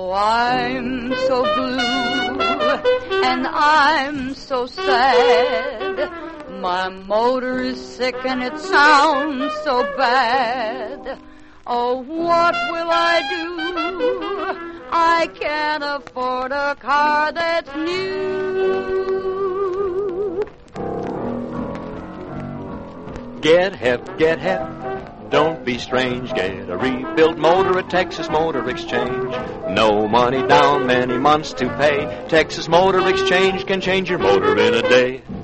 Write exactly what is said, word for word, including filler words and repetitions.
Oh, I'm so blue, and I'm so sad. My motor is sick and it sounds so bad. Oh, what will I do? I can't afford a car that's new. Get hep, get hep. Don't be strange, get a rebuilt motor at Texas Motor Exchange. No money down, many months to pay. Texas Motor Exchange can change your motor in a day.